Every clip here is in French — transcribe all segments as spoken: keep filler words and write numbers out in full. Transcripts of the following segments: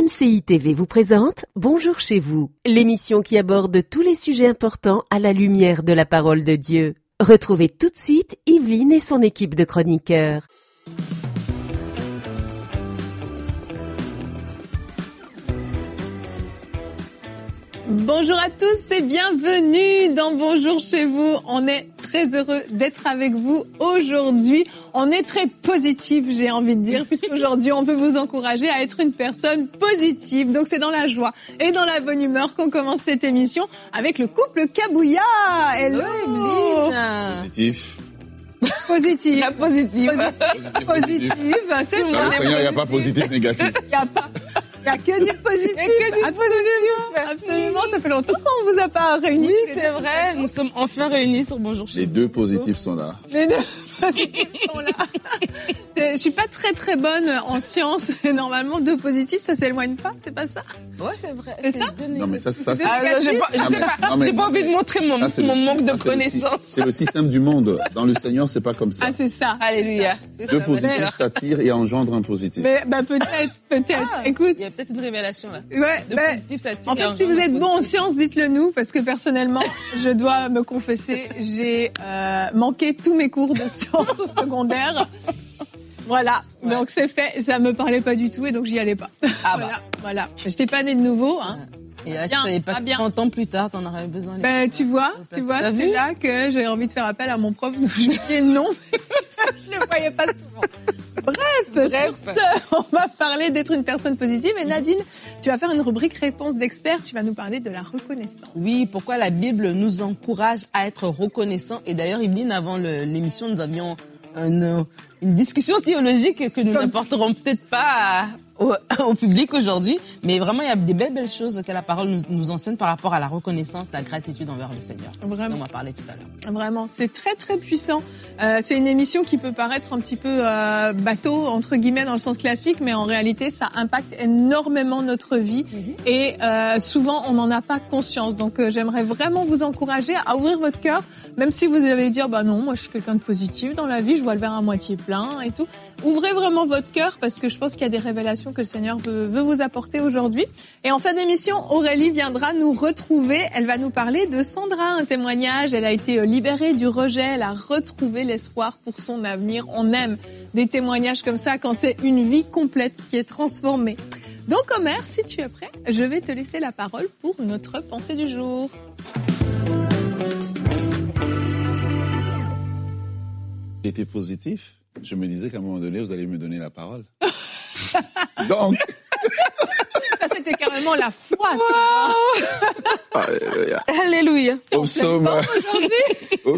C I T V vous présente Bonjour chez vous, l'émission qui aborde tous les sujets importants à la lumière de la parole de Dieu. Retrouvez tout de suite Yveline et son équipe de chroniqueurs. Bonjour à tous et bienvenue dans Bonjour chez vous. On est très heureux d'être avec vous aujourd'hui. On est très positif, j'ai envie de dire, puisqu'aujourd'hui on veut vous encourager à être une personne positive. Donc c'est dans la joie et dans la bonne humeur qu'on commence cette émission avec le couple Kabouya. Hello, Yveline. Positif. Positif. La positive. Positive. Positive. C'est Dans ça. le Seigneur, il n'y a pas positif, négatif. Il n'y a pas. Il n'y a que du positif. Il y a que du absolument, positif. absolument. Ça fait longtemps qu'on ne vous a pas réunis. Oui, c'est vrai. Nous sommes enfin réunis sur Bonjour chez Les vous. deux positifs sont là. Les deux positifs sont là. Je suis pas très très bonne en sciences. Et normalement, deux positifs, ça s'éloigne pas. C'est pas ça? Ouais, c'est vrai. C'est ça? Non, mais ça, ça c'est... Ah, j'ai pas, je Non, sais mais- pas. non, mais- J'ai pas envie de montrer mon, ça, c'est mon le- manque ça, de c'est le- connaissances. C'est le système du monde. Dans le Seigneur, c'est pas comme ça. Ah, c'est ça. Alléluia. C'est Deux ça, positifs voilà. s'attirent et engendrent un positif. Mais bah peut-être, peut-être. Ah, Écoute, il y a peut-être une révélation là. ouais. De bah, positif, ça tire en et fait, si engendre vous êtes un bon en positif. sciences, dites-le nous, parce que personnellement, je dois me confesser, j'ai euh, manqué tous mes cours de sciences au secondaire. Voilà, Ouais. donc c'est fait. Ça me parlait pas du tout et donc j'y allais pas. Ah voilà, bah. voilà. J'étais pas née de nouveau, hein. Et là, tu Bien, savais pas ah, que bien. trente ans plus tard, t'en aurais besoin. de- Ben, tu vois, T'as- tu vois, t'as c'est vu là que j'ai envie de faire appel à mon prof dont j'ai oublié le nom. Je le voyais pas souvent. Bref, Bref. sur ce, on va parler d'être une personne positive. Et Nadine, tu vas faire une rubrique réponse d'expert. Tu vas nous parler de la reconnaissance. Oui, pourquoi la Bible nous encourage à être reconnaissants. Et d'ailleurs, Yveline, avant le- l'émission, nous avions une, une discussion théologique que nous Comme- n'apporterons peut-être pas à- au, au public aujourd'hui. Mais vraiment, il y a des belles, belles choses que la parole nous, nous enseigne par rapport à la reconnaissance, la gratitude envers le Seigneur. Vraiment. On en parlait tout à l'heure. Vraiment, c'est très très puissant. Euh, c'est une émission qui peut paraître un petit peu euh, bateau, entre guillemets, dans le sens classique, mais en réalité, ça impacte énormément notre vie. Mm-hmm. Et euh, souvent, on n'en a pas conscience. Donc, euh, j'aimerais vraiment vous encourager à ouvrir votre cœur, même si vous allez dire, bah non, moi, je suis quelqu'un de positif dans la vie, je vois le verre à moitié plein et tout. Ouvrez vraiment votre cœur, parce que je pense qu'il y a des révélations que le Seigneur veut, veut vous apporter aujourd'hui. Et en fin d'émission, Aurélie viendra nous retrouver. Elle va nous parler de Sandra, un témoignage. Elle a été libérée du rejet. Elle a retrouvé l'espoir pour son avenir. On aime des témoignages comme ça quand c'est une vie complète qui est transformée. Donc, Omer, si tu es prêt, je vais te laisser la parole pour notre pensée du jour. J'étais positif. Je me disais qu'à un moment donné, vous allez me donner la parole. Donc, Ça, c'était carrément la foi, tu vois. alléluia. Alléluia. Au psaume, au,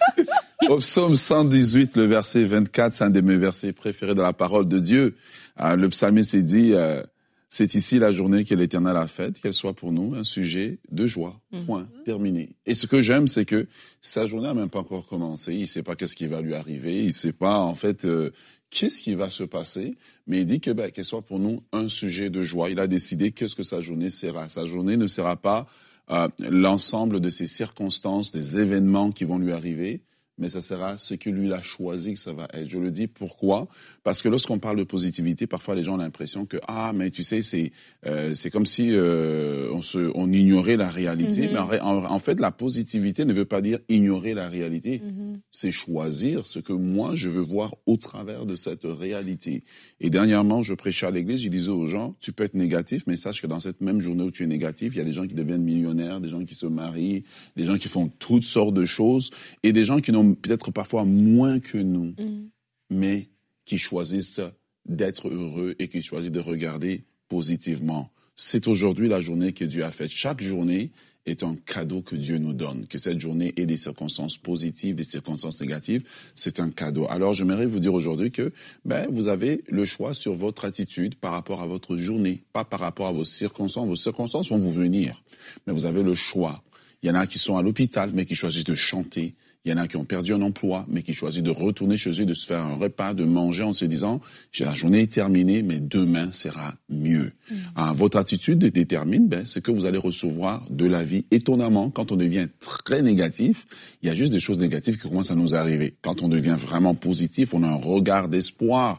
au psaume cent dix-huit, le verset vingt-quatre, c'est un de mes versets préférés de la parole de Dieu. Euh, le psalmiste s'est dit, euh, c'est ici la journée que l'Éternel a faite, qu'elle soit pour nous un sujet de joie. Point. Terminé. Et ce que j'aime, c'est que sa journée n'a même pas encore commencé. Il ne sait pas qu'est-ce qui va lui arriver. Il ne sait pas, en fait, euh, qu'est-ce qui va se passer. Mais il dit que, ben, qu'elle soit pour nous un sujet de joie. Il a décidé qu'est-ce que sa journée sera. Sa journée ne sera pas euh, l'ensemble de ces circonstances, des événements qui vont lui arriver, mais ça sera ce que lui a choisi que ça va être. Je le dis pourquoi? Parce que lorsqu'on parle de positivité, parfois les gens ont l'impression que ah mais tu sais c'est euh, c'est comme si euh, on se on ignorait la réalité. Mm-hmm. Mais en, ré- en, en fait la positivité ne veut pas dire ignorer la réalité. Mm-hmm. C'est choisir ce que moi je veux voir au travers de cette réalité. Et dernièrement, je prêchais à l'église, je disais aux gens, tu peux être négatif, mais sache que dans cette même journée où tu es négatif, il y a des gens qui deviennent millionnaires, des gens qui se marient, des gens qui font toutes sortes de choses, et des gens qui n'ont peut-être parfois moins que nous, Mm. mais qui choisissent d'être heureux et qui choisissent de regarder positivement. C'est aujourd'hui la journée que Dieu a faite. Chaque journée est un cadeau que Dieu nous donne. Que cette journée ait des circonstances positives, des circonstances négatives, c'est un cadeau. Alors, j'aimerais vous dire aujourd'hui que ben, vous avez le choix sur votre attitude par rapport à votre journée, pas par rapport à vos circonstances. Vos circonstances vont vous venir, mais vous avez le choix. Il y en a qui sont à l'hôpital, mais qui choisissent de chanter. Il y en a qui ont perdu un emploi, mais qui choisissent de retourner chez eux, de se faire un repas, de manger en se disant « la journée est terminée, mais demain sera mieux mmh. ». Ah, votre attitude détermine ben, ce que vous allez recevoir de la vie. Étonnamment, quand on devient très négatif, il y a juste des choses négatives qui commencent à nous arriver. Quand on devient vraiment positif, on a un regard d'espoir.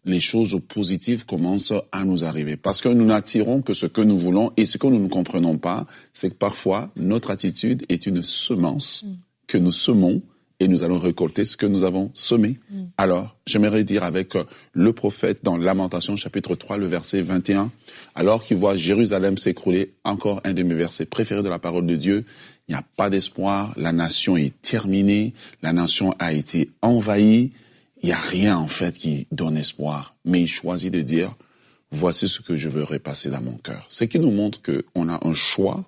les choses positives commencent à nous arriver. Parce que nous n'attirons que ce que nous voulons et ce que nous ne comprenons pas, c'est que parfois, notre attitude est une semence mm. que nous semons et nous allons récolter ce que nous avons semé. Mm. Alors, j'aimerais dire avec le prophète dans Lamentation chapitre trois, le verset vingt et un, alors qu'il voit Jérusalem s'écrouler, encore un de mes versets préférés de la parole de Dieu, il n'y a pas d'espoir, la nation est terminée, la nation a été envahie, il n'y a rien en fait qui donne espoir, mais il choisit de dire, voici ce que je veux repasser dans mon cœur. Ce qui nous montre qu'on a un choix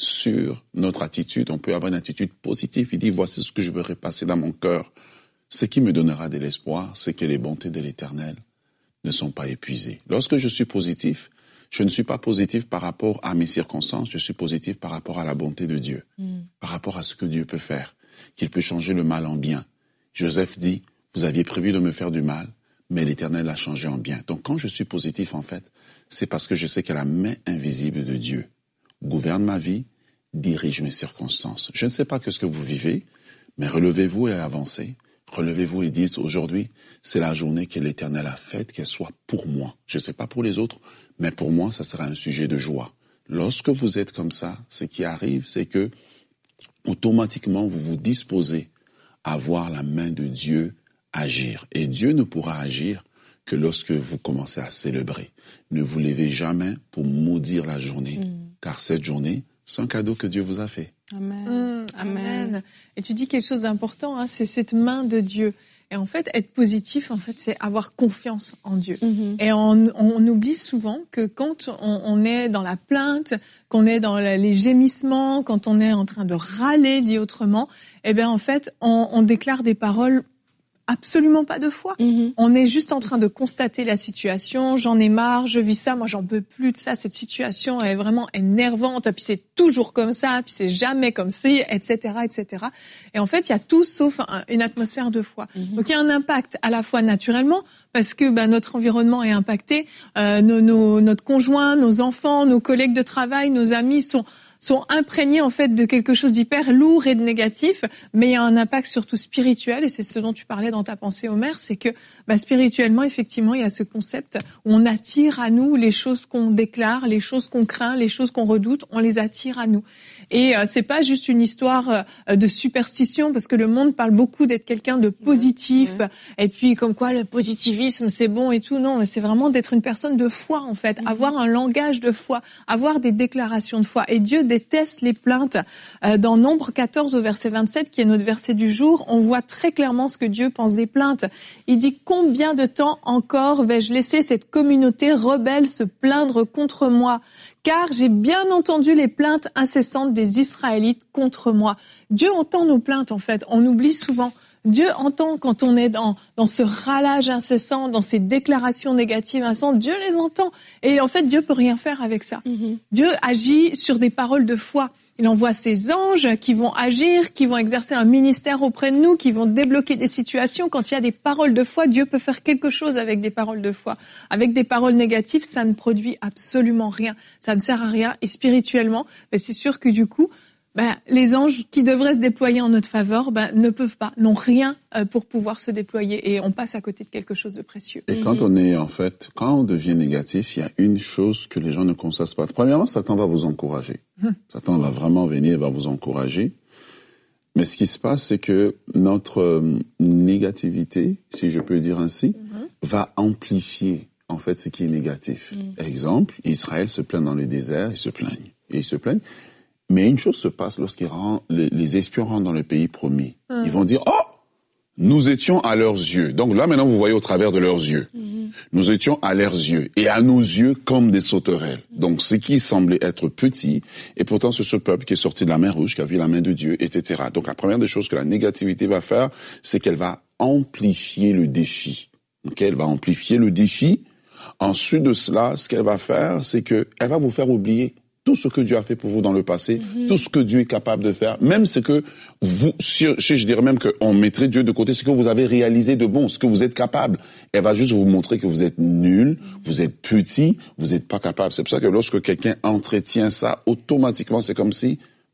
sur notre attitude, on peut avoir une attitude positive, il dit, voici ce que je veux repasser dans mon cœur. Ce qui me donnera de l'espoir, c'est que les bontés de l'Éternel ne sont pas épuisées. Lorsque je suis positif, je ne suis pas positif par rapport à mes circonstances, je suis positif par rapport à la bonté de Dieu, mm. par rapport à ce que Dieu peut faire, qu'il peut changer le mal en bien. Joseph dit, vous aviez prévu de me faire du mal, mais l'Éternel l'a changé en bien. Donc quand je suis positif, en fait, c'est parce que je sais que la main invisible de Dieu gouverne ma vie, dirige mes circonstances. Je ne sais pas que ce que vous vivez, mais relevez-vous et avancez. Relevez-vous et dites, aujourd'hui, c'est la journée que l'Éternel a faite, qu'elle soit pour moi. Je ne sais pas pour les autres, mais pour moi, ça sera un sujet de joie. Lorsque vous êtes comme ça, ce qui arrive, c'est que automatiquement, vous vous disposez à voir la main de Dieu agir. Et Dieu ne pourra agir que lorsque vous commencez à célébrer. Ne vous levez jamais pour maudire la journée, mm. car cette journée, c'est un cadeau que Dieu vous a fait. Amen. Mmh, amen. Amen. Et tu dis quelque chose d'important, hein, c'est cette main de Dieu. Et en fait, être positif, en fait, c'est avoir confiance en Dieu. Mm-hmm. Et on, on oublie souvent que quand on, on est dans la plainte, qu'on est dans les gémissements, quand on est en train de râler, dit autrement, eh bien, en fait, on, on déclare des paroles absolument pas de foi. Mm-hmm. On est juste en train de constater la situation. J'en ai marre, je vis ça, moi j'en peux plus de ça. Cette situation est vraiment énervante. Puis c'est toujours comme ça, puis c'est jamais comme ça, et cetera, et cetera. Et en fait, il y a tout sauf un, une atmosphère de foi. Mm-hmm. Donc il y a un impact à la fois naturellement parce que bah, notre environnement est impacté, euh, nos, nos, notre conjoint, nos enfants, nos collègues de travail, nos amis sont sont imprégnés en fait de quelque chose d'hyper lourd et de négatif, mais il y a un impact surtout spirituel, et c'est ce dont tu parlais dans ta pensée, Omer, c'est que bah, spirituellement, effectivement, il y a ce concept où on attire à nous les choses qu'on déclare, les choses qu'on craint, les choses qu'on redoute, on les attire à nous. Et euh, c'est pas juste une histoire euh, de superstition, parce que le monde parle beaucoup d'être quelqu'un de positif, ouais, ouais. et puis comme quoi le positivisme c'est bon et tout. Non, mais c'est vraiment d'être une personne de foi en fait, mm-hmm. avoir un langage de foi, avoir des déclarations de foi. Et Dieu déteste les plaintes. Euh, dans Nombre quatorze au verset vingt-sept, qui est notre verset du jour, on voit très clairement ce que Dieu pense des plaintes. Il dit « Combien de temps encore vais-je laisser cette communauté rebelle se plaindre contre moi ? Car j'ai bien entendu les plaintes incessantes des Israélites contre moi. » Dieu entend nos plaintes, en fait. On oublie souvent. Dieu entend quand on est dans, dans ce râlage incessant, dans ces déclarations négatives incessantes. Dieu les entend. Et en fait, Dieu peut rien faire avec ça. Mm-hmm. Dieu agit sur des paroles de foi. Il envoie ses anges qui vont agir, qui vont exercer un ministère auprès de nous, qui vont débloquer des situations. Quand il y a des paroles de foi, Dieu peut faire quelque chose avec des paroles de foi. Avec des paroles négatives, ça ne produit absolument rien. Ça ne sert à rien. Et spirituellement, ben c'est sûr que du coup, ben, les anges qui devraient se déployer en notre faveur ben, ne peuvent pas, n'ont rien euh, pour pouvoir se déployer. Et on passe à côté de quelque chose de précieux. Et quand on est, en fait, quand on devient négatif, il y a une chose que les gens ne constatent pas. Premièrement, Satan va vous encourager. Hum. Satan va vraiment venir et va vous encourager. Mais ce qui se passe, c'est que notre euh, négativité, si je peux dire ainsi, hum. va amplifier, en fait, ce qui est négatif. Hum. Exemple, Israël se plaint dans le désert, ils se plaignent. Et ils se plaignent. Mais une chose se passe lorsqu'ils rentrent, les, les espions rentrent dans le pays promis. Mmh. Ils vont dire, oh, nous étions à leurs yeux. Donc là, maintenant, vous voyez au travers de leurs yeux. Mmh. Nous étions à leurs yeux et à nos yeux comme des sauterelles. Mmh. Donc ce qui semblait être petit, et pourtant c'est ce peuple qui est sorti de la mer Rouge, qui a vu la main de Dieu, et cetera. Donc la première des choses que la négativité va faire, c'est qu'elle va amplifier le défi. Okay? Elle va amplifier le défi. Ensuite de cela, ce qu'elle va faire, c'est que elle va vous faire oublier tout ce que Dieu a fait pour vous dans le passé, mm-hmm. tout ce que Dieu est capable de faire, même ce que vous, si, je dirais même qu'on mettrait Dieu de côté, ce que vous avez réalisé de bon, ce que vous êtes capable. Elle va juste vous montrer que vous êtes nul, vous êtes petit, vous n'êtes pas capable. C'est pour ça que lorsque quelqu'un entretient ça, automatiquement, c'est comme si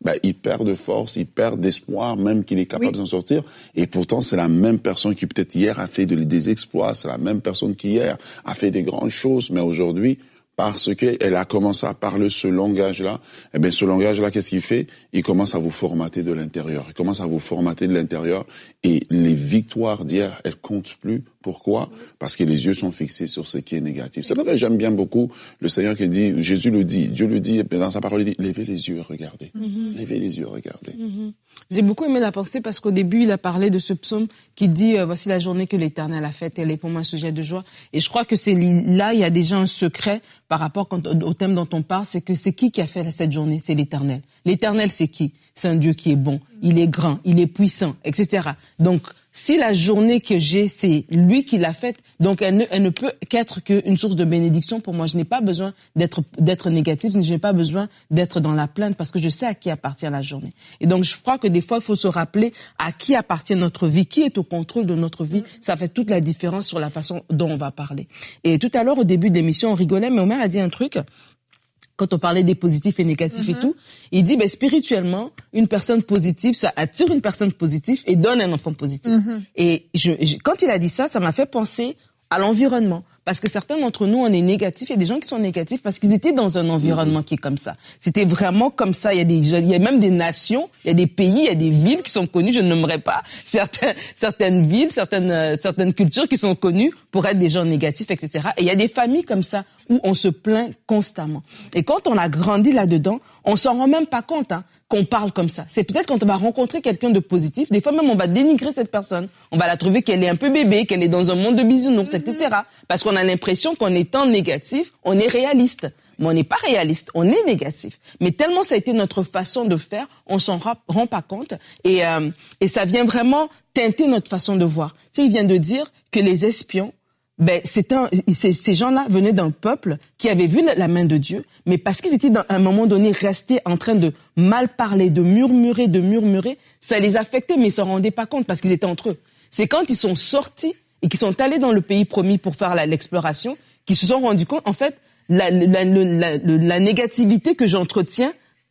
ben, il perd de force, il perd d'espoir, même qu'il est capable oui. de s'en sortir. Et pourtant, c'est la même personne qui peut-être hier a fait de, des exploits, c'est la même personne qui hier a fait des grandes choses, mais aujourd'hui, parce qu'elle a commencé à parler ce langage-là, eh bien, ce langage-là, qu'est-ce qu'il fait? Il commence à vous formater de l'intérieur. Il commence à vous formater de l'intérieur. Et les victoires d'hier, elles comptent plus. Pourquoi? Parce que les yeux sont fixés sur ce qui est négatif. C'est pour ça que j'aime bien beaucoup le Seigneur qui dit, Jésus le dit, Dieu le dit, dans sa parole, il dit, levez les yeux et regardez. Mm-hmm. Levez les yeux et regardez. Mm-hmm. J'ai beaucoup aimé la pensée parce qu'au début, il a parlé de ce psaume qui dit euh, « Voici la journée que l'Éternel a faite, elle est pour moi un sujet de joie. » Et je crois que c'est là, il y a déjà un secret par rapport quand, au thème dont on parle, c'est que c'est qui qui a fait cette journée? C'est l'Éternel. L'Éternel, c'est qui? C'est un Dieu qui est bon, il est grand, il est puissant, et cetera. Donc, si la journée que j'ai, c'est lui qui l'a faite, donc elle ne, elle ne peut qu'être qu'une source de bénédiction pour moi. Je n'ai pas besoin d'être, d'être négatif, je n'ai pas besoin d'être dans la plainte parce que je sais à qui appartient la journée. Et donc, je crois que des fois, il faut se rappeler à qui appartient notre vie, qui est au contrôle de notre vie. Ça fait toute la différence sur la façon dont on va parler. Et tout à l'heure, au début de l'émission, on rigolait, mais Omer a dit un truc. Quand on parlait des positifs et négatifs mm-hmm. et tout, il dit, ben, spirituellement, une personne positive, ça attire une personne positive et donne un enfant positif. Mm-hmm. Et je, je, quand il a dit ça, ça m'a fait penser à l'environnement. Parce que certains d'entre nous, on est négatifs. Il y a des gens qui sont négatifs parce qu'ils étaient dans un environnement mmh. qui est comme ça. C'était vraiment comme ça. Il y a des, il y a même des nations, il y a des pays, il y a des villes qui sont connues. Je ne nommerai pas certaines, certaines villes, certaines, euh, certaines cultures qui sont connues pour être des gens négatifs, et cetera. Et il y a des familles comme ça où on se plaint constamment. Et quand on a grandi là-dedans, on s'en rend même pas compte, hein, qu'on parle comme ça. C'est peut-être quand on va rencontrer quelqu'un de positif, des fois même on va dénigrer cette personne. On va la trouver qu'elle est un peu bébé, qu'elle est dans un monde de bisounours, mm-hmm. et cetera. Parce qu'on a l'impression qu'en étant négatif, on est réaliste. Mais on n'est pas réaliste, on est négatif. Mais tellement ça a été notre façon de faire, on s'en rend pas compte. Et, euh, et ça vient vraiment teinter notre façon de voir. Tu sais, il vient de dire que les espions, ben, c'est un, c'est, ces gens-là venaient d'un peuple qui avait vu la, la main de Dieu, mais parce qu'ils étaient à un moment donné restés en train de mal parler, de murmurer, de murmurer, ça les affectait, mais ils s'en rendaient pas compte parce qu'ils étaient entre eux. C'est quand ils sont sortis et qu'ils sont allés dans le pays promis pour faire la, l'exploration, qu'ils se sont rendus compte, en fait, la, la, la, la, la négativité que j'entretiens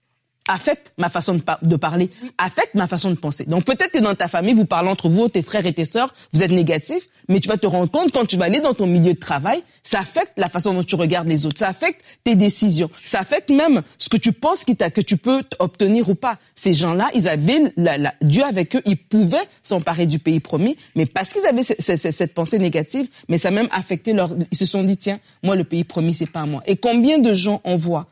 affecte ma façon de, par- de parler, affecte ma façon de penser. Donc peut-être que dans ta famille, vous parlez entre vous, tes frères et tes sœurs, vous êtes négatifs, mais tu vas te rendre compte quand tu vas aller dans ton milieu de travail, ça affecte la façon dont tu regardes les autres, ça affecte tes décisions, ça affecte même ce que tu penses qui t'a, que tu peux obtenir ou pas. Ces gens-là, ils avaient la, la, Dieu avec eux, ils pouvaient s'emparer du pays promis, mais parce qu'ils avaient c- c- c- cette pensée négative, mais ça a même affecté leur... Ils se sont dit, tiens, moi le pays promis, c'est pas à moi. Et combien de gens on voit?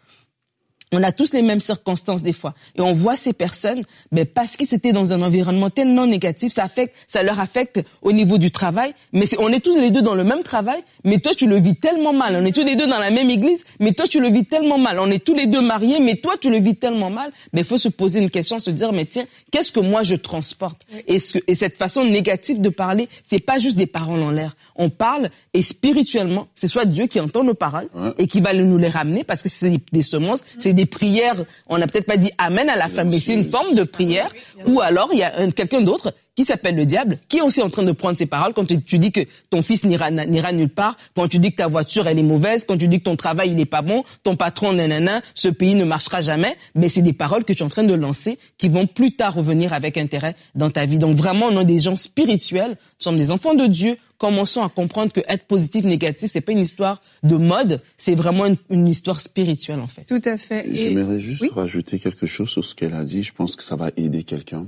On a tous les mêmes circonstances des fois. Et on voit ces personnes, ben, parce qu'ils étaient dans un environnement tellement négatif, ça affecte, ça leur affecte au niveau du travail. Mais c'est, on est tous les deux dans le même travail, mais toi, tu le vis tellement mal. On est tous les deux dans la même église, mais toi, tu le vis tellement mal. On est tous les deux mariés, mais toi, tu le vis tellement mal. Mais il faut se poser une question, se dire, mais tiens, qu'est-ce que moi, je transporte? Et, ce, et cette façon négative de parler, c'est pas juste des paroles en l'air. On parle, et spirituellement, c'est soit Dieu qui entend nos paroles, ouais. et qui va nous les ramener, parce que c'est des, des semences, c'est des prières, on n'a peut-être pas dit amen à la fin, mais c'est une forme de prière, ou alors il y a un, quelqu'un d'autre qui s'appelle le diable, qui est aussi en train de prendre ses paroles quand tu, tu dis que ton fils n'ira, n'ira nulle part, quand tu dis que ta voiture elle est mauvaise, quand tu dis que ton travail il est pas bon, ton patron nanana, ce pays ne marchera jamais, mais c'est des paroles que tu es en train de lancer qui vont plus tard revenir avec intérêt dans ta vie. Donc vraiment, on est des gens spirituels, nous sommes des enfants de Dieu. Commençons à comprendre que être positif, négatif, c'est pas une histoire de mode, c'est vraiment une, une histoire spirituelle en fait. Tout à fait. Et... J'aimerais juste oui? rajouter quelque chose sur ce qu'elle a dit. Je pense que ça va aider quelqu'un.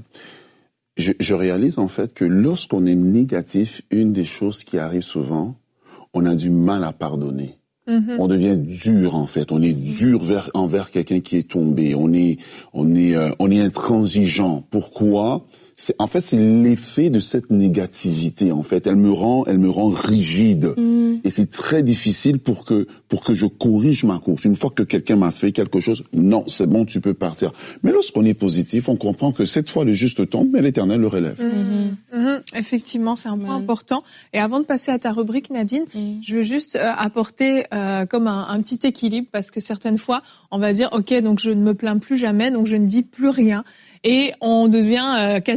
Je, je réalise en fait que lorsqu'on est négatif, une des choses qui arrive souvent, on a du mal à pardonner. Mm-hmm. On devient dur en fait. On est dur vers, envers quelqu'un qui est tombé. On est, on est, euh, on est intransigeant. Pourquoi? C'est, en fait, c'est l'effet de cette négativité. En fait, elle me rend, elle me rend rigide, mm. et c'est très difficile pour que pour que je corrige ma course. Une fois que quelqu'un m'a fait quelque chose, non, c'est bon, tu peux partir. Mais lorsqu'on est positif, on comprend que cette fois le juste tombe, mais l'Éternel le relève. Mm. Mm. Effectivement, c'est un point mm. important. Et avant de passer à ta rubrique, Nadine, mm. je veux juste euh, apporter euh, comme un, un petit équilibre, parce que certaines fois, on va dire, ok, donc je ne me plains plus jamais, donc je ne dis plus rien, et on devient euh, quasi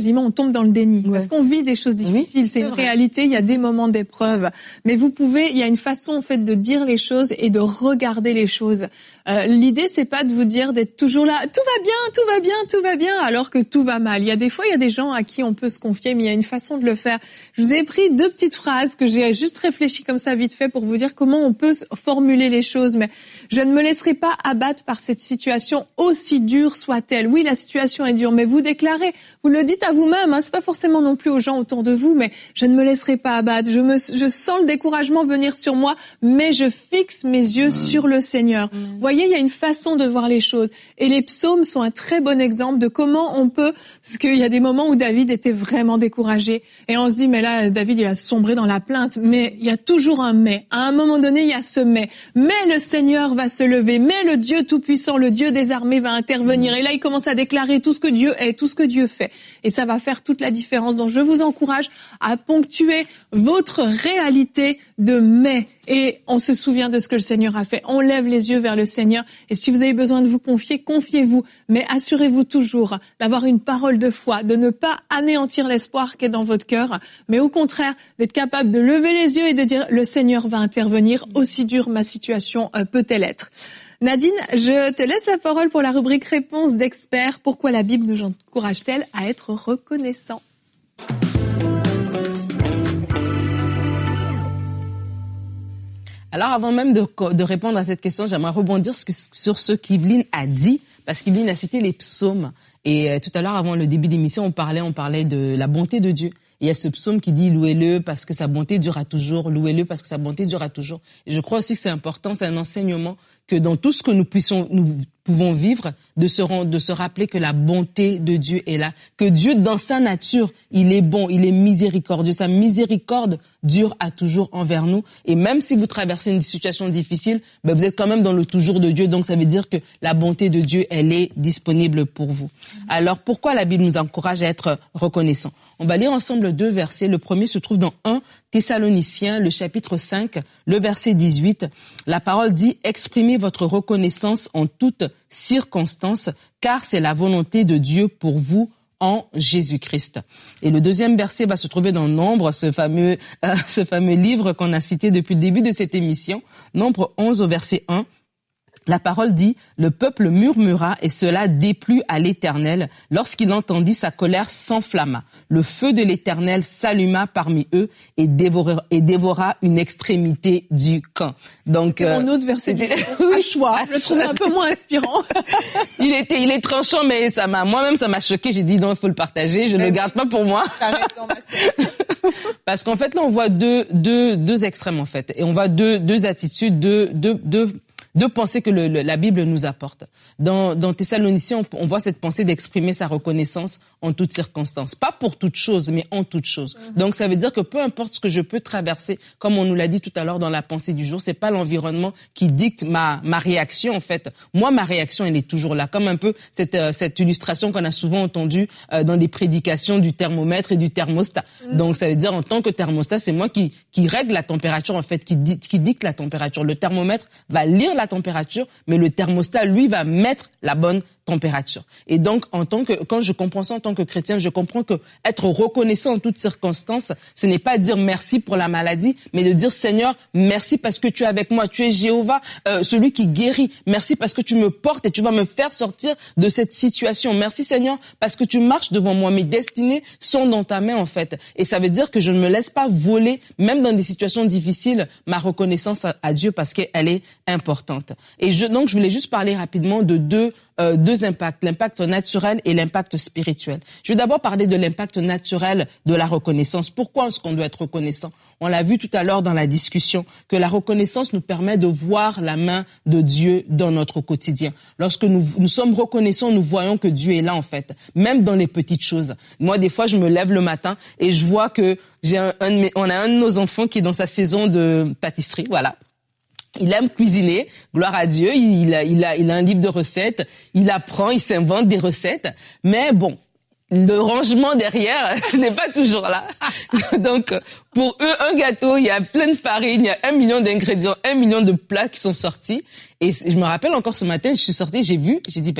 quasiment on tombe dans le déni. Ouais. Parce qu'on vit des choses difficiles, oui, c'est, c'est une vrai. réalité, il y a des moments d'épreuve. Mais vous pouvez, il y a une façon en fait de dire les choses et de regarder les choses. Euh, l'idée c'est pas de vous dire d'être toujours là, tout va bien, tout va bien, tout va bien, alors que tout va mal. Il y a des fois, il y a des gens à qui on peut se confier, mais il y a une façon de le faire. Je vous ai pris deux petites phrases que j'ai juste réfléchi comme ça vite fait pour vous dire comment on peut formuler les choses. Mais je ne me laisserai pas abattre par cette situation, aussi dure soit-elle. Oui, la situation est dure, mais vous déclarez, vous le dites à vous-même, hein, c'est pas forcément non plus aux gens autour de vous, mais je ne me laisserai pas abattre. Je me, je sens le découragement venir sur moi, mais je fixe mes yeux mmh. sur le Seigneur. Mmh. Vous voyez, il y a une façon de voir les choses. Et les psaumes sont un très bon exemple de comment on peut, parce qu'il y a des moments où David était vraiment découragé. Et on se dit, mais là, David, il a sombré dans la plainte. Mais il y a toujours un mais. À un moment donné, il y a ce mais. Mais le Seigneur va se lever. Mais le Dieu Tout-Puissant, le Dieu des armées va intervenir. Et là, il commence à déclarer tout ce que Dieu est, tout ce que Dieu fait. Et ça va faire toute la différence. Donc, je vous encourage à ponctuer votre réalité de mais. Et on se souvient de ce que le Seigneur a fait. On lève les yeux vers le Seigneur. Et si vous avez besoin de vous confier, confiez-vous. Mais assurez-vous toujours d'avoir une parole de foi, de ne pas anéantir l'espoir qui est dans votre cœur, mais au contraire, d'être capable de lever les yeux et de dire « Le Seigneur va intervenir, aussi dure ma situation euh, peut-elle être ». Nadine, je te laisse la parole pour la rubrique Réponse d'experts. Pourquoi la Bible nous encourage-t-elle à être reconnaissants ? Alors, avant même de, de répondre à cette question, j'aimerais rebondir sur ce qu'Yveline a dit, parce qu'Yveline a cité les psaumes. Et euh, tout à l'heure, avant le début d'émission, on parlait, on parlait de la bonté de Dieu. Et il y a ce psaume qui dit « Louez-le parce que sa bonté durera toujours, louez-le parce que sa bonté durera toujours ». Et je crois aussi que c'est important, c'est un enseignement que dans tout ce que nous puissions, nous pouvons vivre, de se, rendre, de se rappeler que la bonté de Dieu est là, que Dieu, dans sa nature, il est bon, il est miséricordieux. Sa miséricorde dure à toujours envers nous. Et même si vous traversez une situation difficile, ben vous êtes quand même dans le toujours de Dieu. Donc ça veut dire que la bonté de Dieu, elle est disponible pour vous. Alors pourquoi la Bible nous encourage à être reconnaissants ? On va lire ensemble deux versets. Le premier se trouve dans un Thessaloniciens, le chapitre cinq, le verset dix-huit. La parole dit « Exprimez votre reconnaissance en toutes circonstances, car c'est la volonté de Dieu pour vous en Jésus-Christ. » Et le deuxième verset va se trouver dans Nombre, ce fameux, euh, ce fameux livre qu'on a cité depuis le début de cette émission. Nombre onze au verset un. La parole dit « Le peuple murmura et cela déplut à l'Éternel. Lorsqu'il entendit, sa colère s'enflamma. Le feu de l'Éternel s'alluma parmi eux et dévora, et dévora une extrémité du camp. » Donc, c'est mon autre verset du à choix. Je le trouvais un peu moins inspirant. il était, il est tranchant, mais ça m'a, moi-même, ça m'a choqué. J'ai dit non, il faut le partager. Je ne le garde pas pour moi. T'as raison, ma sœur. Parce qu'en fait, là, on voit deux, deux, deux extrêmes, en fait. Et on voit deux, deux attitudes, deux, deux, deux, deux pensées que le, le, la Bible nous apporte. Dans, dans Thessaloniciens, on, on voit cette pensée d'exprimer sa reconnaissance en toutes circonstances. Pas pour toute chose, mais en toute chose. Mm-hmm. Donc, ça veut dire que peu importe ce que je peux traverser, comme on nous l'a dit tout à l'heure dans la pensée du jour, c'est pas l'environnement qui dicte ma, ma réaction, en fait. Moi, ma réaction, elle est toujours là. Comme un peu cette, euh, cette illustration qu'on a souvent entendue euh, dans des prédications du thermomètre et du thermostat. Mm-hmm. Donc, ça veut dire, en tant que thermostat, c'est moi qui, qui règle la température, en fait, qui, dit, qui dicte la température. Le thermomètre va lire la température, mais le thermostat, lui, va mettre la bonne température. Et donc, en tant que, quand je comprends ça en tant que chrétien, je comprends que être reconnaissant en toutes circonstances, ce n'est pas dire merci pour la maladie, mais de dire Seigneur, merci parce que tu es avec moi, tu es Jéhovah, euh, celui qui guérit. Merci parce que tu me portes et tu vas me faire sortir de cette situation. Merci Seigneur parce que tu marches devant moi. Mes destinées sont dans ta main, en fait. Et ça veut dire que je ne me laisse pas voler, même dans des situations difficiles, ma reconnaissance à, à Dieu parce qu'elle est importante. Et je, donc, je voulais juste parler rapidement de deux Euh, deux impacts, l'impact naturel et l'impact spirituel. Je vais d'abord parler de l'impact naturel de la reconnaissance. Pourquoi est-ce qu'on doit être reconnaissant ? On l'a vu tout à l'heure dans la discussion, que la reconnaissance nous permet de voir la main de Dieu dans notre quotidien. Lorsque nous, nous sommes reconnaissants, nous voyons que Dieu est là, en fait, même dans les petites choses. Moi, des fois, je me lève le matin et je vois que j'ai un, un de mes, on a un de nos enfants qui est dans sa saison de pâtisserie, voilà. Il aime cuisiner, gloire à Dieu, il a, il a, il a un livre de recettes, il apprend, il s'invente des recettes, mais bon, le rangement derrière, ce n'est pas toujours là. Donc, pour eux, un gâteau, il y a plein de farine, il y a un million d'ingrédients, un million de plats qui sont sortis. Et je me rappelle encore ce matin, je suis sortie, j'ai vu, j'ai dit, ben,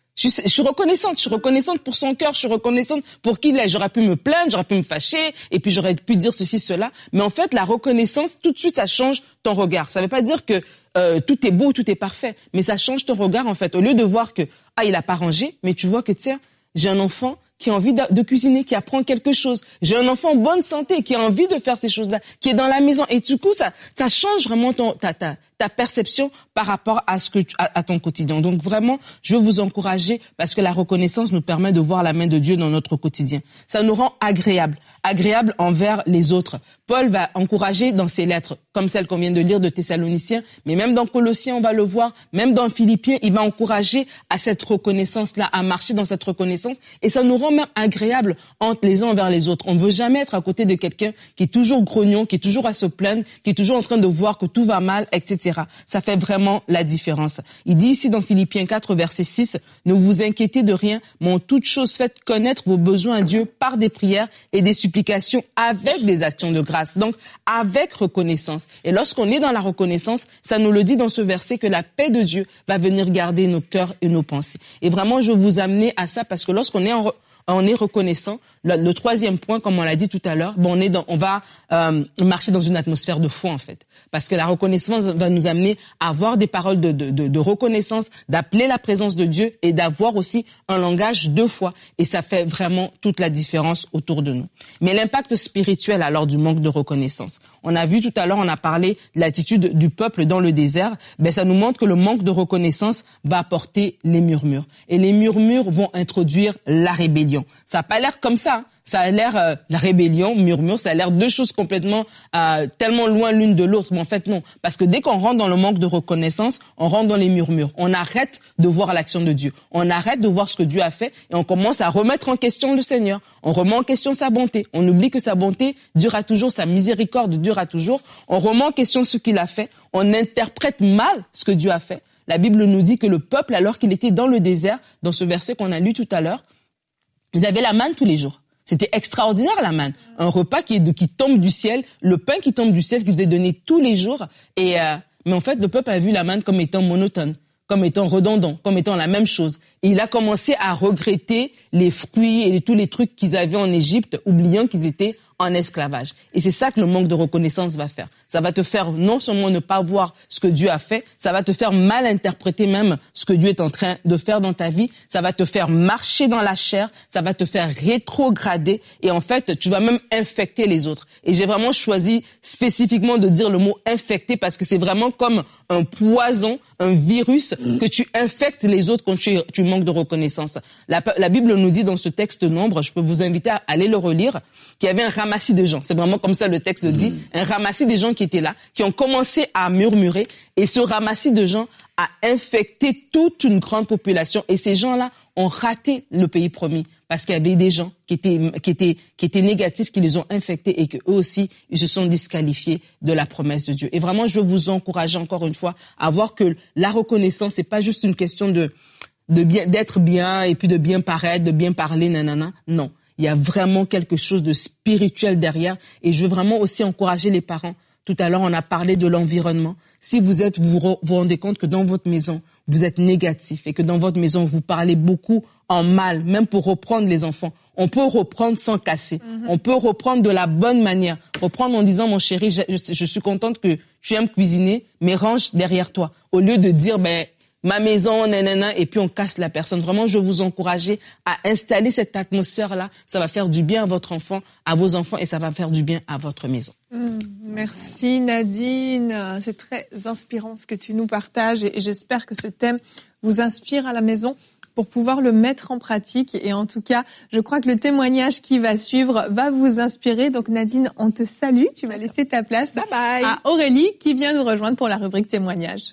Je suis, je suis reconnaissante, je suis reconnaissante pour son cœur, je suis reconnaissante pour qui il est. J'aurais pu me plaindre, j'aurais pu me fâcher, et puis j'aurais pu dire ceci, cela. Mais en fait, la reconnaissance, tout de suite, ça change ton regard. Ça veut pas dire que euh, tout est beau, tout est parfait, mais ça change ton regard, en fait. Au lieu de voir que, ah, il a pas rangé, mais tu vois que, tiens, j'ai un enfant qui a envie de, de cuisiner, qui apprend quelque chose. J'ai un enfant en bonne santé, qui a envie de faire ces choses-là, qui est dans la maison. Et du coup, ça, ça change vraiment ton, ta, ta, ta perception par rapport à ce que tu, à, à ton quotidien. Donc vraiment, je veux vous encourager parce que la reconnaissance nous permet de voir la main de Dieu dans notre quotidien. Ça nous rend agréable, agréable envers les autres. Paul va encourager dans ses lettres, comme celle qu'on vient de lire de Thessaloniciens, mais même dans Colossiens, on va le voir, même dans Philippiens, il va encourager à cette reconnaissance-là, à marcher dans cette reconnaissance, et ça nous rend même agréable entre les uns envers les autres. On ne veut jamais être à côté de quelqu'un qui est toujours grognon, qui est toujours à se plaindre, qui est toujours en train de voir que tout va mal, et cetera. Ça fait vraiment la différence. Il dit ici dans Philippiens quatre, verset six, « Ne vous inquiétez de rien, mais en toute chose faites connaître vos besoins à Dieu par des prières et des supplications avec des actions de grâce. » Donc, avec reconnaissance. Et lorsqu'on est dans la reconnaissance, ça nous le dit dans ce verset que la paix de Dieu va venir garder nos cœurs et nos pensées. Et vraiment, je veux vous amener à ça parce que lorsqu'on est en re- on est reconnaissant. Le, le troisième point, comme on l'a dit tout à l'heure, bon, on est dans, on va euh, marcher dans une atmosphère de foi en fait, parce que la reconnaissance va nous amener à avoir des paroles de, de, de, de reconnaissance, d'appeler la présence de Dieu et d'avoir aussi un langage de foi. Et ça fait vraiment toute la différence autour de nous. Mais l'impact spirituel alors du manque de reconnaissance. On a vu tout à l'heure, on a parlé de l'attitude du peuple dans le désert. Ben ça nous montre que le manque de reconnaissance va apporter les murmures. Et les murmures vont introduire la rébellion. Ça n'a pas l'air comme ça. Hein. Ça a l'air, euh, la rébellion, murmure, ça a l'air deux choses complètement, euh, tellement loin l'une de l'autre. Mais en fait, non. Parce que dès qu'on rentre dans le manque de reconnaissance, on rentre dans les murmures. On arrête de voir l'action de Dieu. On arrête de voir ce que Dieu a fait et on commence à remettre en question le Seigneur. On remet en question sa bonté. On oublie que sa bonté durera toujours, sa miséricorde durera toujours. On remet en question ce qu'il a fait. On interprète mal ce que Dieu a fait. La Bible nous dit que le peuple, alors qu'il était dans le désert, dans ce verset qu'on a lu tout à l'heure, ils avaient la manne tous les jours. C'était extraordinaire, la manne. Un repas qui, est, qui tombe du ciel, le pain qui tombe du ciel, qui faisait donner tous les jours. Et, euh, mais en fait, le peuple a vu la manne comme étant monotone, comme étant redondant, comme étant la même chose. Et il a commencé à regretter les fruits et tous les trucs qu'ils avaient en Égypte, oubliant qu'ils étaient en esclavage. Et c'est ça que le manque de reconnaissance va faire. Ça va te faire non seulement ne pas voir ce que Dieu a fait, ça va te faire mal interpréter même ce que Dieu est en train de faire dans ta vie, ça va te faire marcher dans la chair, ça va te faire rétrograder et en fait, tu vas même infecter les autres. Et j'ai vraiment choisi spécifiquement de dire le mot infecter parce que c'est vraiment comme un poison, un virus que tu infectes les autres quand tu, tu manques de reconnaissance. La, la Bible nous dit dans ce texte Nombre, je peux vous inviter à aller le relire, qu'il y avait un ramassis de gens. C'est vraiment comme ça le texte le dit. Un ramassis des gens qui étaient là, qui ont commencé à murmurer. Et ce ramassis de gens a infecté toute une grande population. Et ces gens-là ont raté le pays promis. Parce qu'il y avait des gens qui étaient, qui étaient, qui étaient négatifs, qui les ont infectés et qu'eux aussi, ils se sont disqualifiés de la promesse de Dieu. Et vraiment, je veux vous encourager encore une fois à voir que la reconnaissance, c'est pas juste une question de, de bien, d'être bien et puis de bien paraître, de bien parler, nanana. Non. Il y a vraiment quelque chose de spirituel derrière. Et je veux vraiment aussi encourager les parents. Tout à l'heure, on a parlé de l'environnement. Si vous êtes, vous vous rendez compte que dans votre maison, vous êtes négatif et que dans votre maison, vous parlez beaucoup en mal, même pour reprendre les enfants. On peut reprendre sans casser. Mm-hmm. On peut reprendre de la bonne manière. Reprendre en disant, mon chéri, je, je, je suis contente que tu aimes cuisiner, mais range derrière toi. Au lieu de dire, ben, ma maison, nanana, et puis on casse la personne. Vraiment, je veux vous encourager à installer cette atmosphère-là. Ça va faire du bien à votre enfant, à vos enfants, et ça va faire du bien à votre maison. Mmh, merci Nadine. C'est très inspirant ce que tu nous partages et j'espère que ce thème vous inspire à la maison pour pouvoir le mettre en pratique. Et en tout cas, je crois que le témoignage qui va suivre va vous inspirer. Donc Nadine, on te salue. Tu vas laisser ta place bye bye. à Aurélie qui vient nous rejoindre pour la rubrique témoignage.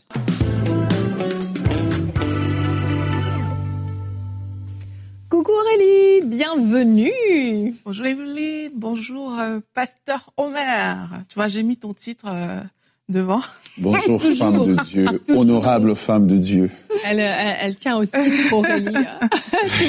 Coucou Aurélie, bienvenue. Bonjour Evelyne, bonjour euh, Pasteur Omer. Tu vois, j'ai mis ton titre euh, devant. Bonjour femme de Dieu, honorable femme de Dieu. Elle, elle, elle tient au titre Aurélie. Tu vas bien ?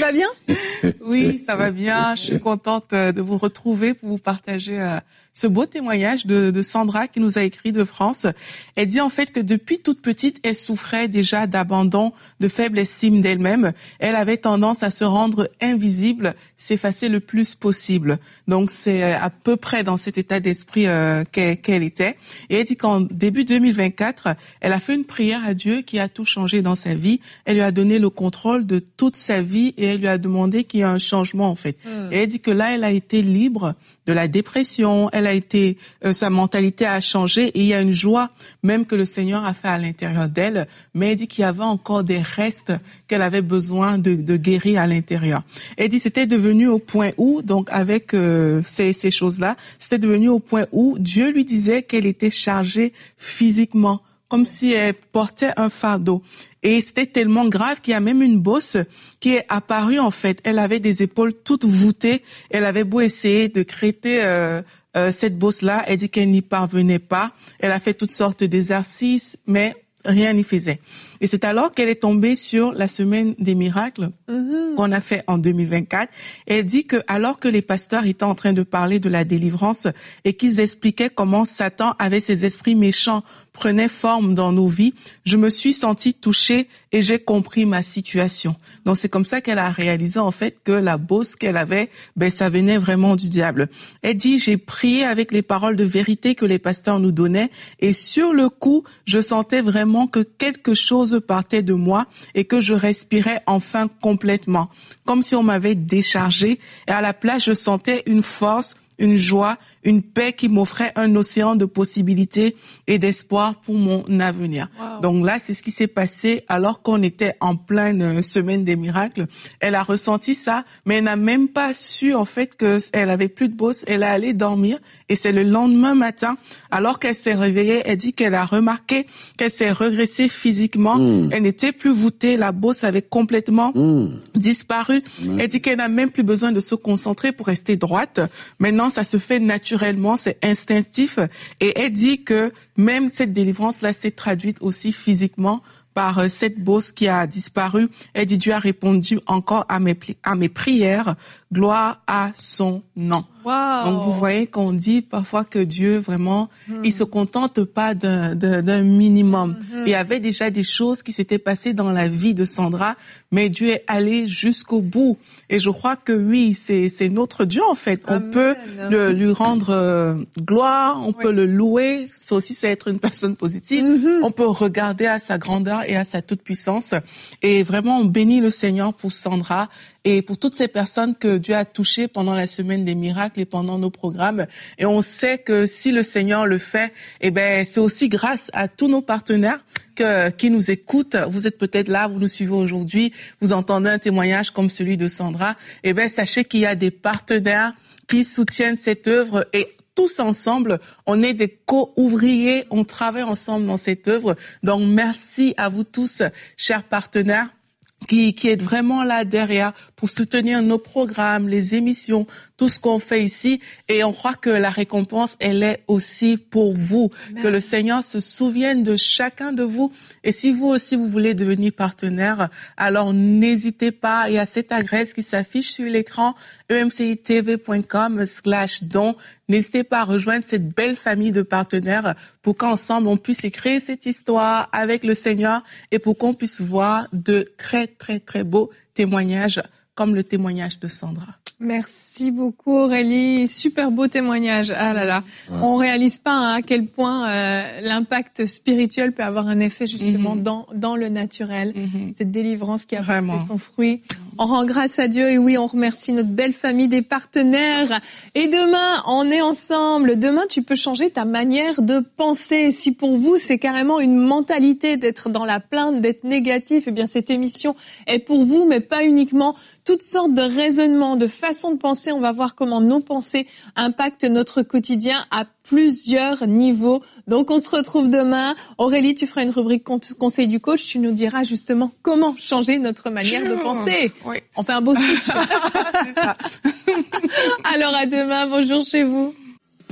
Oui, ça va bien. Je suis contente de vous retrouver pour vous partager euh, ce beau témoignage de, de Sandra qui nous a écrit de France. Elle dit en fait que depuis toute petite, elle souffrait déjà d'abandon, de faible estime d'elle-même. Elle avait tendance à se rendre invisible, s'effacer le plus possible. Donc c'est à peu près dans cet état d'esprit euh, qu'elle, qu'elle était. Et elle dit qu'en début deux mille vingt-quatre, elle a fait une prière à Dieu qui a tout changé dans sa vie. Elle lui a donné le contrôle de toute sa vie et elle lui a demandé qu'il y ait un changement en fait. Mmh. Et elle dit que là, elle a été libre de la dépression, elle a été, euh, sa mentalité a changé et il y a une joie même que le Seigneur a fait à l'intérieur d'elle, mais elle dit qu'il y avait encore des restes qu'elle avait besoin de, de guérir à l'intérieur. Elle dit c'était devenu au point où, donc avec euh, ces, ces choses-là, c'était devenu au point où Dieu lui disait qu'elle était chargée physiquement, comme si elle portait un fardeau. Et c'était tellement grave qu'il y a même une bosse qui est apparue en fait. Elle avait des épaules toutes voûtées. Elle avait beau essayer de crêter euh, euh, cette bosse-là. Elle dit qu'elle n'y parvenait pas. Elle a fait toutes sortes d'exercices, mais rien n'y faisait. Et c'est alors qu'elle est tombée sur la semaine des miracles mm-hmm. qu'on a fait en deux mille vingt-quatre. Elle dit que alors que les pasteurs étaient en train de parler de la délivrance et qu'ils expliquaient comment Satan avec ses esprits méchants prenait forme dans nos vies, je me suis sentie touchée et j'ai compris ma situation. Donc c'est comme ça qu'elle a réalisé en fait que la bosse qu'elle avait, ben ça venait vraiment du diable. Elle dit j'ai prié avec les paroles de vérité que les pasteurs nous donnaient et sur le coup, je sentais vraiment que quelque chose partait de moi et que je respirais enfin complètement, comme si on m'avait déchargé et à la place je sentais une force, une joie, une paix qui m'offrait un océan de possibilités et d'espoir pour mon avenir. Wow. Donc là, c'est ce qui s'est passé alors qu'on était en pleine semaine des miracles. Elle a ressenti ça, mais elle n'a même pas su en fait qu'elle avait plus de bosse. Elle est allée dormir et c'est le lendemain matin, alors qu'elle s'est réveillée, elle dit qu'elle a remarqué qu'elle s'est regressée physiquement. Mmh. Elle n'était plus voûtée, la bosse avait complètement mmh. disparu. Mmh. Elle dit qu'elle n'a même plus besoin de se concentrer pour rester droite. Maintenant, ça se fait naturellement, c'est instinctif. Et elle dit que même cette délivrance-là s'est traduite aussi physiquement par cette bosse qui a disparu. Elle dit Dieu a répondu encore à mes, à mes prières. Gloire à son nom. Wow. Donc vous voyez qu'on dit parfois que Dieu vraiment, mmh. il se contente pas d'un, d'un, d'un minimum. Mmh. Il y avait déjà des choses qui s'étaient passées dans la vie de Sandra, mais Dieu est allé jusqu'au bout. Et je crois que oui, c'est, c'est notre Dieu en fait. On Amen. peut le, lui rendre euh, gloire, on oui. peut le louer. Ça aussi, c'est être une personne positive. Mmh. On peut regarder à sa grandeur et à sa toute-puissance. Et vraiment, on bénit le Seigneur pour Sandra et pour toutes ces personnes que Dieu a touchées pendant la semaine des miracles et pendant nos programmes. Et on sait que si le Seigneur le fait, eh ben, c'est aussi grâce à tous nos partenaires que, qui nous écoutent. Vous êtes peut-être là, vous nous suivez aujourd'hui, vous entendez un témoignage comme celui de Sandra. Eh ben, sachez qu'il y a des partenaires qui soutiennent cette œuvre et tous ensemble, on est des co-ouvriers, on travaille ensemble dans cette œuvre. Donc, merci à vous tous, chers partenaires, qui, qui êtes vraiment là derrière pour soutenir nos programmes, les émissions, tout ce qu'on fait ici. Et on croit que la récompense, elle est aussi pour vous. Amen. Que le Seigneur se souvienne de chacun de vous. Et si vous aussi, vous voulez devenir partenaire, alors n'hésitez pas. Il y a cette adresse qui s'affiche sur l'écran, e m c i t v point com slash don. N'hésitez pas à rejoindre cette belle famille de partenaires pour qu'ensemble, on puisse créer cette histoire avec le Seigneur et pour qu'on puisse voir de très, très, très beaux témoignages comme le témoignage de Sandra. Merci beaucoup Aurélie, super beau témoignage. Ah là là, ouais. On réalise pas hein, à quel point euh, l'impact spirituel peut avoir un effet justement mm-hmm. dans dans le naturel. Mm-hmm. Cette délivrance qui a porté son fruit. On rend grâce à Dieu et oui, on remercie notre belle famille des partenaires. Et demain, on est ensemble. Demain, tu peux changer ta manière de penser. Si pour vous, c'est carrément une mentalité d'être dans la plainte, d'être négatif, eh bien cette émission est pour vous, mais pas uniquement. Toutes sortes de raisonnements, de façons de penser. On va voir comment nos pensées impactent notre quotidien à plusieurs niveaux. Donc, on se retrouve demain. Aurélie, tu feras une rubrique conseil du coach. Tu nous diras justement comment changer notre manière de penser. Oui. On fait un beau switch. C'est ça. Alors, à demain. Bonjour chez vous.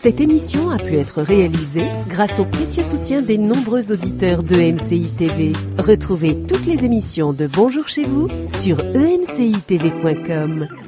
Cette émission a pu être réalisée grâce au précieux soutien des nombreux auditeurs de E M C I T V. Retrouvez toutes les émissions de Bonjour chez vous sur e m c i t v point com.